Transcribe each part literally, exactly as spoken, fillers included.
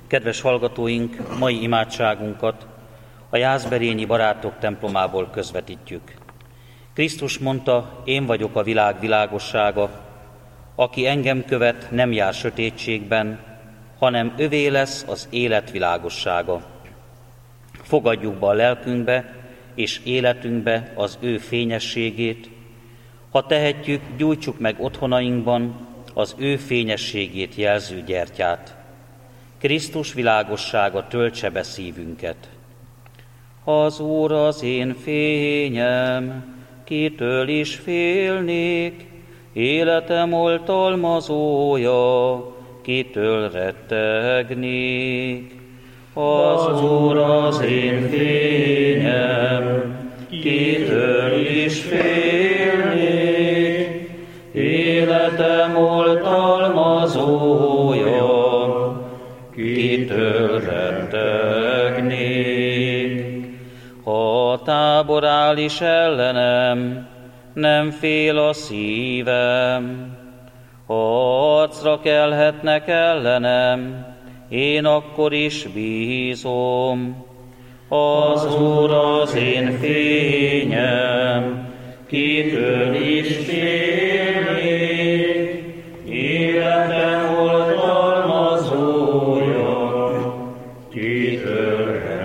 Kedves hallgatóink, mai imádságunkat a Jászberényi Barátok templomából közvetítjük. Krisztus mondta, én vagyok a világ világossága, aki engem követ, nem jár sötétségben, hanem övé lesz az élet világossága. Fogadjuk be a lelkünkbe és életünkbe az ő fényességét, ha tehetjük, gyújtsuk meg otthonainkban az ő fényességét jelző gyertyát. Krisztus világossága töltse be szívünket. Az Úr az én fényem, kitől is félnék, életem oltalmazója, kitől rettegnék. Az Úr az én fényem, kitől is félnék, életem oltalmazója, kitől rettegnék. Ha a tábor áll is ellenem, nem fél a szívem. Ha harcra kelhetnek ellenem, én akkor is bízom. Az Úr az én fényem, kitől is félnék, életem oltalmazója, kitől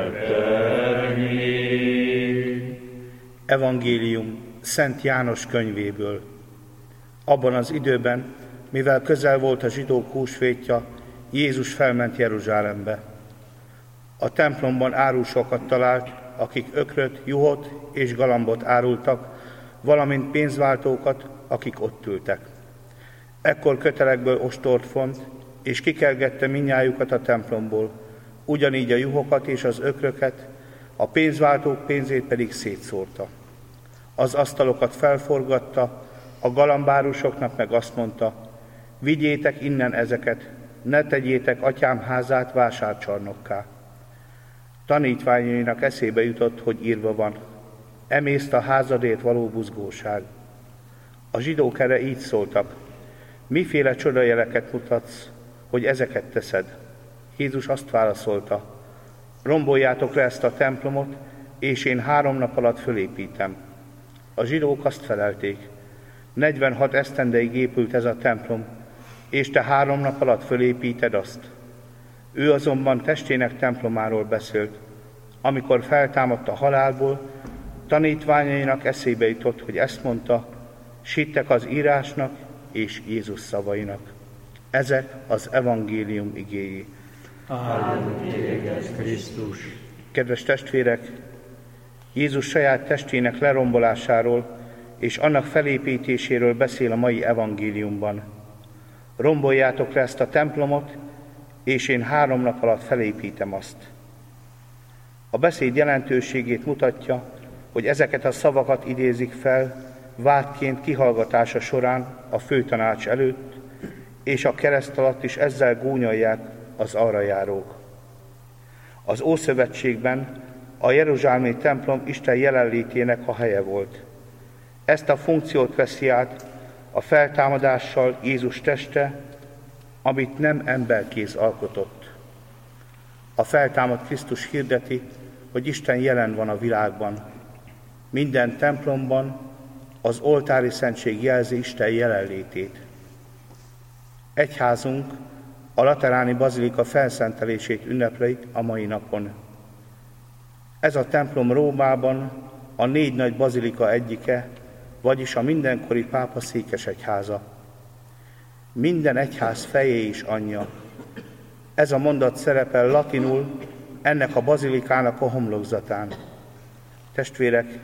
rettegnék. Evangélium Szent János könyvéből. Abban az időben, mivel közel volt a zsidók húsvétja, Jézus felment Jeruzsálembe. A templomban árusokat talált, akik ökröt, juhot és galambot árultak, valamint pénzváltókat, akik ott ültek. Ekkor kötelekből ostort font, és kikergette mindnyájukat a templomból, ugyanígy a juhokat és az ökröket, a pénzváltók pénzét pedig szétszórta. Az asztalokat felforgatta, a galambárusoknak meg azt mondta, vigyétek innen ezeket, ne tegyétek atyám házát vásárcsarnokká. Tanítványainak eszébe jutott, hogy írva van, emészt a házadért való buzgóság. A zsidók erre így szóltak, miféle csodajeleket mutatsz, hogy ezeket teszed? Jézus azt válaszolta, romboljátok le ezt a templomot, és én három nap alatt fölépítem. A zsidók azt felelték, negyvenhat esztendeig épült ez a templom, és te három nap alatt fölépíted azt. Ő azonban testének templomáról beszélt. Amikor feltámadt a halálból, tanítványainak eszébe jutott, hogy ezt mondta, sittek az írásnak és Jézus szavainak. Ezek az evangélium igéi. Áldunk téged, Krisztus! Kedves testvérek, Jézus saját testének lerombolásáról és annak felépítéséről beszél a mai evangéliumban. Romboljátok le ezt a templomot, és én három nap alatt felépítem azt. A beszéd jelentőségét mutatja, hogy ezeket a szavakat idézik fel vádként kihallgatása során a főtanács előtt, és a kereszt alatt is ezzel gúnyolják az arra járók. Az Ószövetségben a jeruzsálemi templom Isten jelenlétének a helye volt. Ezt a funkciót veszi át a feltámadással Jézus teste, amit nem emberkéz alkotott. A feltámadt Krisztus hirdeti, hogy Isten jelen van a világban. Minden templomban az oltári szentség jelzi Isten jelenlétét. Egyházunk a lateráni bazilika felszentelését ünnepli a mai napon. Ez a templom Rómában a négy nagy bazilika egyike, vagyis a mindenkori pápa székesegyháza. Minden egyház feje és anyja. Ez a mondat szerepel latinul ennek a bazilikának a homlokzatán. Testvérek,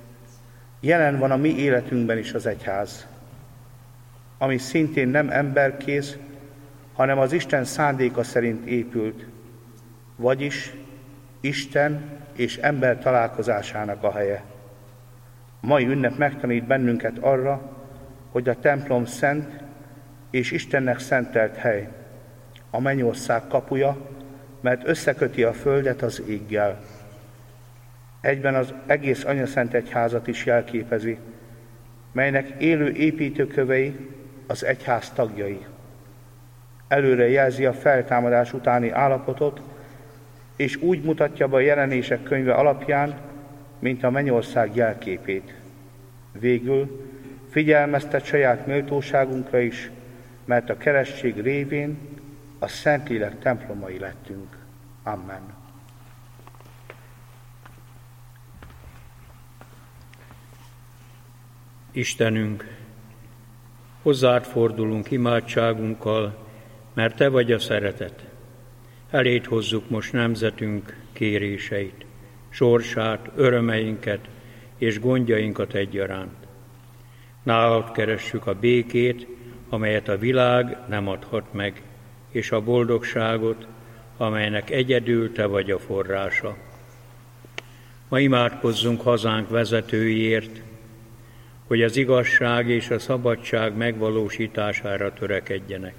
jelen van a mi életünkben is az egyház, ami szintén nem emberkéz, hanem az Isten szándéka szerint épült, vagyis Isten és ember találkozásának a helye. A mai ünnep megtanít bennünket arra, hogy a templom szent és Istennek szentelt hely, a mennyország kapuja, mert összeköti a földet az éggel. Egyben az egész anyaszent egyházat is jelképezi, melynek élő építőkövei az egyház tagjai. előre jelzi a feltámadás utáni állapotot, és úgy mutatja be a Jelenések könyve alapján, mint a mennyország jelképét. Végül figyelmeztet saját méltóságunkra is, mert a keresztség révén a Szentlélek templomai lettünk. Amen. Istenünk, hozzád fordulunk imádságunkkal, mert Te vagy a szeretet. Eléd hozzuk most nemzetünk kéréseit, sorsát, örömeinket és gondjainkat egyaránt. Nálad keressük a békét, amelyet a világ nem adhat meg, és a boldogságot, amelynek egyedül Te vagy a forrása. Ma imádkozzunk hazánk vezetőiért, hogy az igazság és a szabadság megvalósítására törekedjenek.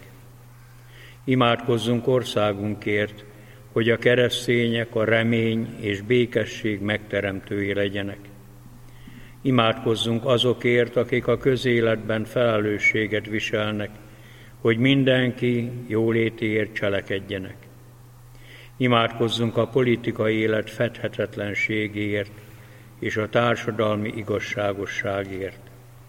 Imádkozzunk országunkért, hogy a keresztények a remény és békesség megteremtői legyenek. Imádkozzunk azokért, akik a közéletben felelősséget viselnek, hogy mindenki jólétéért cselekedjenek. Imádkozzunk a politikai élet fedhetetlenségéért és a társadalmi igazságosságért.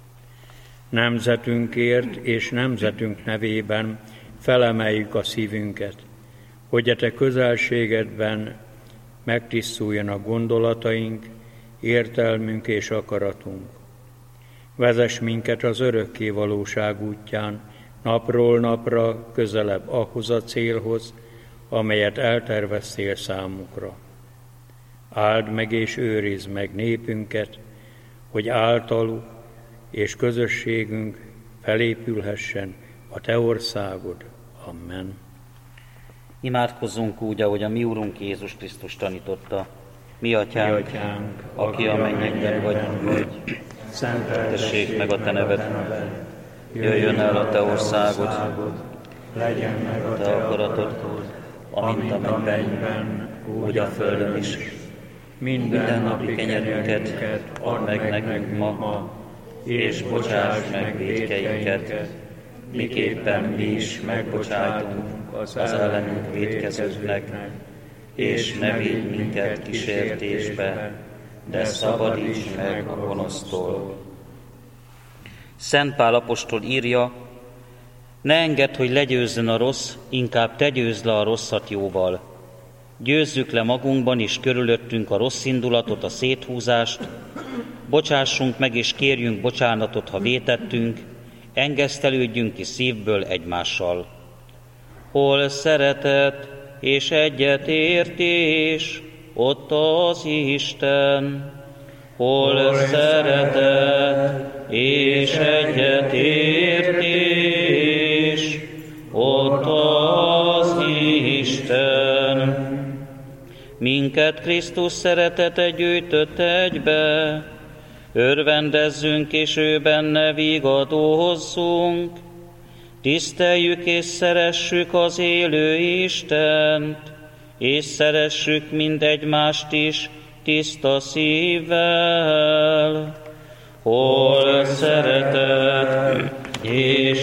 Nemzetünkért és nemzetünk nevében felemeljük a szívünket, hogy a Te közelségedben megtisztuljanak gondolataink, értelmünk és akaratunk. Vezess minket az örökké valóság útján, napról napra közelebb ahhoz a célhoz, amelyet elterveztél számukra. Áld meg és őrizd meg népünket, hogy általuk és közösségünk felépülhessen a Te országod. Amen. Imádkozzunk úgy, ahogy a mi Urunk Jézus Krisztus tanította. Mi Atyánk, Mi Atyánk, aki a mennyekben vagy, vagy, szenteltessék meg a Te neved, jöjjön el a Te országod, legyen meg a Te akaratod, amint a mennyben, úgy a földön is. Minden napi kenyerünket add meg nekünk ma, és bocsáss meg vétkeinket, miképpen mi is megbocsájtunk az ellenünk vétkezőknek, és ne védj minket kísértésbe, de szabadíts meg a gonosztól. Szent Pál apostol írja, ne engedd, hogy legyőzzön a rossz, inkább te győzd le a rosszat jóval. Győzzük le magunkban és körülöttünk a rossz indulatot, a széthúzást, bocsássunk meg és kérjünk bocsánatot, ha vétettünk, engesztelődjünk ki szívből egymással. Hol szeretet és egyetértés, ott az Isten. Hol szeretet és egyetértés, ott az Isten. Minket Krisztus szeretete gyűjtött egybe, örvendezzünk és ő benne vigadozzunk, tiszteljük és szeressük az élő Istent, és szeressük mindegymást is tiszta szívvel. Hol szeretet és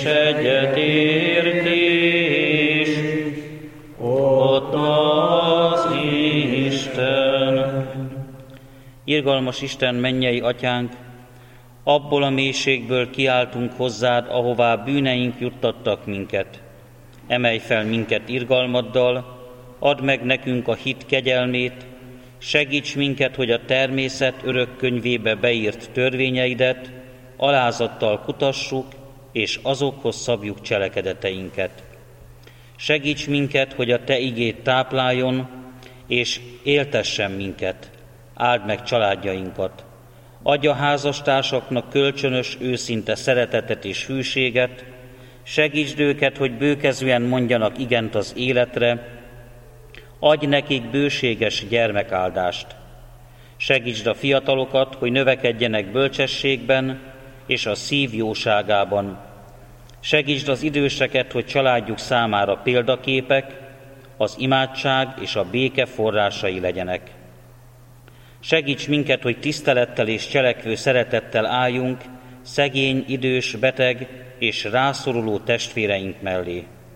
egyetértés, ott az Isten. Irgalmas Isten, mennyei Atyánk, abból a mélységből kiáltunk hozzád, ahová bűneink juttattak minket. Emelj fel minket irgalmaddal, add meg nekünk a hit kegyelmét, segíts minket, hogy a természet örök könyvébe beírt törvényeidet alázattal kutassuk, és azokhoz szabjuk cselekedeteinket. Segíts minket, hogy a Te igét tápláljon, és éltessen minket. Áld meg családjainkat. Adj a házastársaknak kölcsönös, őszinte szeretetet és hűséget. Segítsd őket, hogy bőkezően mondjanak igent az életre. Adj nekik bőséges gyermekáldást. Segítsd a fiatalokat, hogy növekedjenek bölcsességben és a szív jóságában. Segítsd az időseket, hogy családjuk számára példaképek, az imádság és a béke forrásai legyenek. Segíts minket, hogy tisztelettel és cselekvő szeretettel álljunk szegény, idős, beteg és rászoruló testvéreink mellé.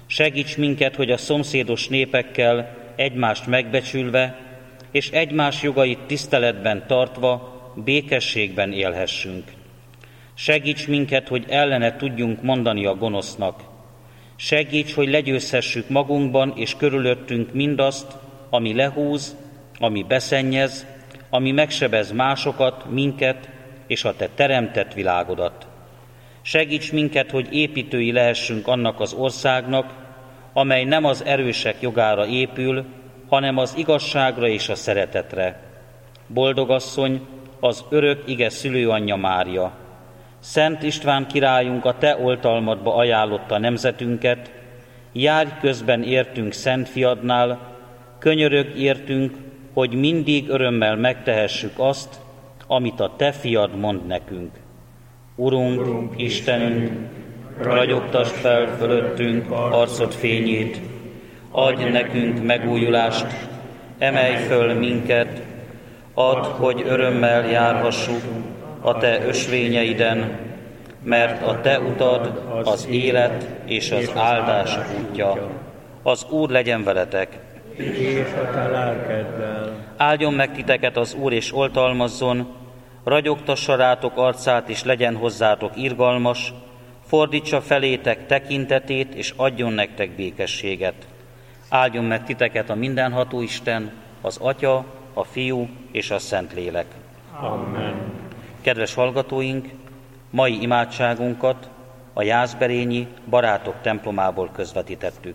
Segíts minket, hogy a szomszédos népekkel egymást megbecsülve és egymás jogait tiszteletben tartva békességben élhessünk. Segíts minket, hogy ellene tudjunk mondani a gonosznak. Segíts, hogy legyőzhessük magunkban és körülöttünk mindazt, ami lehúz, ami beszennyez, ami megsebez másokat, minket és a Te teremtett világodat. Segíts minket, hogy építői lehessünk annak az országnak, amely nem az erősek jogára épül, hanem az igazságra és a szeretetre. Boldogasszony, az örök ige szülőanyja Mária, Szent István királyunk a Te oltalmadba ajánlotta nemzetünket, járj közben értünk Szent Fiadnál, könyörögj értünk, hogy mindig örömmel megtehessük azt, amit a Te Fiad mond nekünk. Urunk, Urunk Istenünk, ragyogtasd fel fölöttünk arcod fényét, adj nekünk megújulást, emelj föl minket, add, hogy örömmel járhassuk a Te ösvényeiden, mert a Te utad az élet és az áldás útja. Az Úr legyen veletek! És a Te lelkeddel. Áldjon meg titeket az Úr, és oltalmazzon, ragyogtassa rátok arcát, és legyen hozzátok irgalmas, fordítsa felétek tekintetét, és adjon nektek békességet. Áldjon meg titeket a mindenható Isten, az Atya, a Fiú és a Szentlélek. Amen. Kedves hallgatóink, mai imádságunkat a jászberényi Barátok templomából közvetítettük.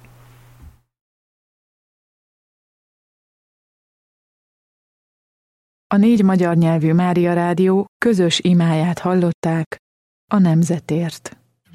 A négy magyar nyelvű Mária Rádió közös imáját hallották a nemzetért.